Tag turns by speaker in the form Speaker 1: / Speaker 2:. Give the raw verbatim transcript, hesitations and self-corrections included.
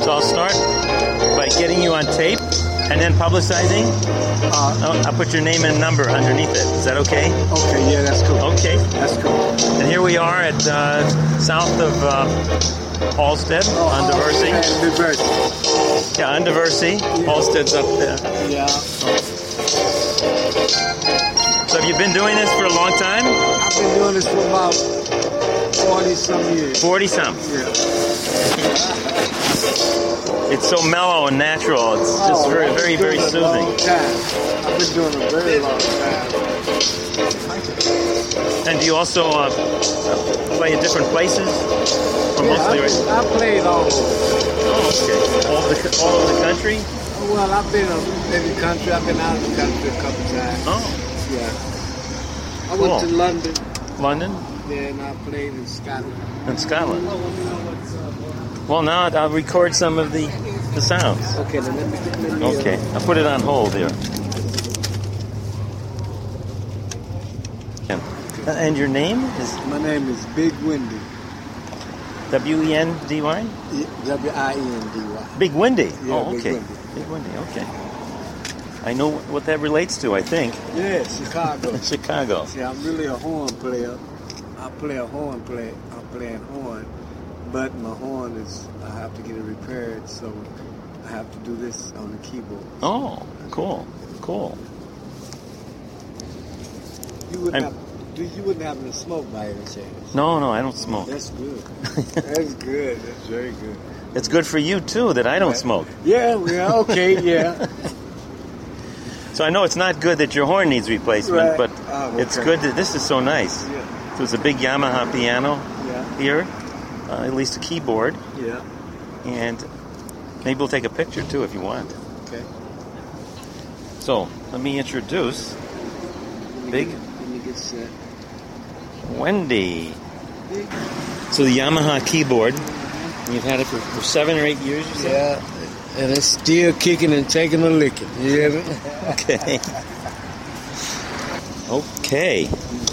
Speaker 1: So I'll start by getting you on tape and then publicizing.
Speaker 2: Uh,
Speaker 1: I'll, I'll put your name and number underneath it. Is that okay?
Speaker 2: okay, yeah, that's cool.
Speaker 1: Okay.
Speaker 2: That's cool.
Speaker 1: And here we are at uh, south of uh, Halstead
Speaker 2: Oh,
Speaker 1: on Diversey.
Speaker 2: Oh, New Jersey.
Speaker 1: Yeah, on Diversey. Halstead's up there.
Speaker 2: Yeah.
Speaker 1: So have you been doing this for a long time?
Speaker 2: I've been doing this for about forty some years.
Speaker 1: forty some.
Speaker 2: Yeah.
Speaker 1: It's so mellow and natural. It's just
Speaker 2: Oh,
Speaker 1: very,
Speaker 2: I've
Speaker 1: very,
Speaker 2: been
Speaker 1: very
Speaker 2: doing it a long
Speaker 1: soothing.
Speaker 2: time. I've been doing it a very long time.
Speaker 1: And do you also uh, play in different places? Or
Speaker 2: Yeah,
Speaker 1: mostly
Speaker 2: I,
Speaker 1: right?
Speaker 2: I played all over.
Speaker 1: Oh, okay. All over the, all over the country?
Speaker 2: Well, I've been in the country. I've been out of the country a couple times.
Speaker 1: Oh,
Speaker 2: Yeah. I
Speaker 1: Cool.
Speaker 2: went to London,
Speaker 1: London
Speaker 2: then I played in Scotland.
Speaker 1: and Scotland. Well, now I'll record some of the, the sounds.
Speaker 2: Okay, then let me get let me, uh,
Speaker 1: Okay, I'll put it on hold here. And your name is
Speaker 2: My name is Big Windy.
Speaker 1: W E N D Y?
Speaker 2: W I N D Y.
Speaker 1: Big Windy.
Speaker 2: Yeah,
Speaker 1: Oh,
Speaker 2: Big
Speaker 1: okay.
Speaker 2: Windy.
Speaker 1: Big Windy, okay. I know what that relates to, I think.
Speaker 2: Yeah, Chicago.
Speaker 1: Chicago.
Speaker 2: See, I'm really a horn player. I play a horn play. I'm playing horn, but my horn is, I have to get it repaired, so I have to do this on the keyboard.
Speaker 1: Oh, cool, cool.
Speaker 2: You wouldn't
Speaker 1: I'm-
Speaker 2: have, do you wouldn't happen to smoke by any chance?
Speaker 1: No, no, I don't smoke.
Speaker 2: That's good. That's good. That's very good.
Speaker 1: It's good for you, too, that I don't smoke.
Speaker 2: Yeah, yeah, okay, yeah.
Speaker 1: So I know it's not good that your horn needs replacement,
Speaker 2: Right.
Speaker 1: but
Speaker 2: Oh,
Speaker 1: it's
Speaker 2: okay.
Speaker 1: good that this is so nice.
Speaker 2: Yeah,
Speaker 1: So it's a big Yamaha piano
Speaker 2: yeah,
Speaker 1: here, uh, at least a keyboard,
Speaker 2: yeah.
Speaker 1: and maybe we'll take a picture, too, if you want.
Speaker 2: Okay.
Speaker 1: So, let me introduce
Speaker 2: Let me
Speaker 1: Big
Speaker 2: get- Let me get set.
Speaker 1: Wendy. So the Yamaha keyboard, you've had it for, for seven or eight years, you said?
Speaker 2: Yeah, and it's still kicking and taking a licking. You hear me?
Speaker 1: Okay. Okay.